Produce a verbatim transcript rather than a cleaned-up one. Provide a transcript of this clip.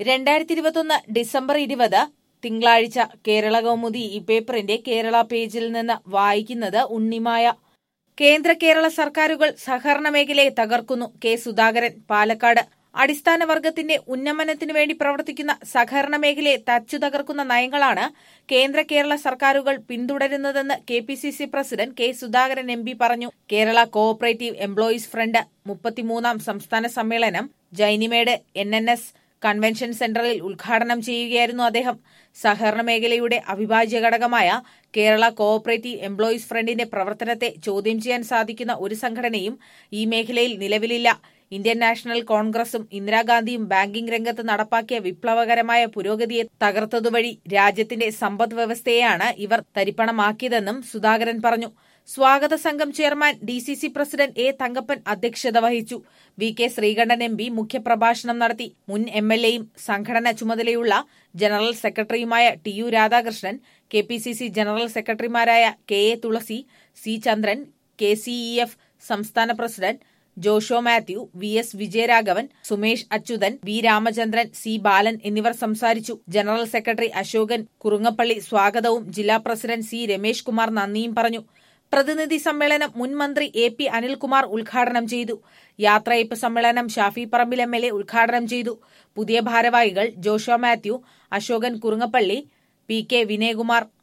രണ്ടായിരത്തി ഇരുപത്തൊന്ന് ഡിസംബർ ഇരുപത് തിങ്കളാഴ്ച കേരള കൗമുദി ഈ പേപ്പറിന്റെ കേരള പേജിൽ നിന്ന് വായിക്കുന്നത് ഉണ്ണിമായ. കേന്ദ്ര കേരള സർക്കാരുകൾ സഹകരണ മേഖലയെ തകർക്കുന്നു. കെ സുധാകരൻ, പാലക്കാട്. അടിസ്ഥാന വർഗത്തിന്റെ ഉന്നമനത്തിനു വേണ്ടി പ്രവർത്തിക്കുന്ന സഹകരണ മേഖലയെ തച്ചു തകർക്കുന്ന നയങ്ങളാണ് കേന്ദ്ര കേരള സർക്കാരുകൾ പിന്തുടരുന്നതെന്ന് K P C C president K Sudhakaran M P പറഞ്ഞു. കേരള കോഓപ്പറേറ്റീവ് എംപ്ലോയീസ് ഫ്രണ്ട് മുപ്പത്തിമൂന്നാം സംസ്ഥാന സമ്മേളനം Jainimedu N N S convention സെന്ററിൽ ഉദ്ഘാടനം ചെയ്യുകയായിരുന്നു അദ്ദേഹം. സഹകരണ മേഖലയുടെ അവിഭാജ്യ ഘടകമായ കേരള കോഓപ്പറേറ്റീവ് എംപ്ലോയീസ് ഫ്രണ്ടിന്റെ പ്രവർത്തനത്തെ ചോദ്യം ചെയ്യാൻ സാധിക്കുന്ന ഒരു സംഘടനയും ഈ മേഖലയിൽ നിലവിലില്ല. ഇന്ത്യൻ നാഷണൽ കോൺഗ്രസും ഇന്ദിരാഗാന്ധിയും ബാങ്കിംഗ് രംഗത്ത് നടപ്പാക്കിയ വിപ്ലവകരമായ പുരോഗതിയെ തകർത്തതുവഴി രാജ്യത്തിന്റെ സമ്പദ് വ്യവസ്ഥയെയാണ് ഇവർ തരിപ്പണമാക്കിയതെന്നും സുധാകരൻ പറഞ്ഞു. സ്വാഗത സംഘം chairman D C C president A Thankappan അധ്യക്ഷത വഹിച്ചു. V K Sreekandan M P മുഖ്യപ്രഭാഷണം നടത്തി. മുൻ എം എൽ എയും സംഘടന ചുമതലയുള്ള ജനറൽ സെക്രട്ടറിയുമായ T U Radhakrishnan, K P C C general സെക്രട്ടറിമാരായ K A Thulasi, C Chandran, K C E F സംസ്ഥാന president Josho Mathew, V S Vijayaraghavan, Sumesh Achuthan, V Ramachandran, C Balan എന്നിവർ സംസാരിച്ചു. ജനറൽ സെക്രട്ടറി അശോകൻ കുറുങ്ങപ്പള്ളി സ്വാഗതവും ജില്ലാ പ്രസിഡന്റ് സി രമേഷ് കുമാർ നന്ദിയും പറഞ്ഞു. പ്രതിനിധി സമ്മേളനം മുൻ മന്ത്രി എ പി അനിൽകുമാർ ഉദ്ഘാടനം ചെയ്തു. യാത്രയയപ്പ് സമ്മേളനം Shafi Parambil M L A ഉദ്ഘാടനം ചെയ്തു. പുതിയ ഭാരവാഹികൾ ജോഷോ മാത്യു, അശോകൻ കുറുങ്ങപ്പള്ളി, പി കെ വിനയകുമാർ,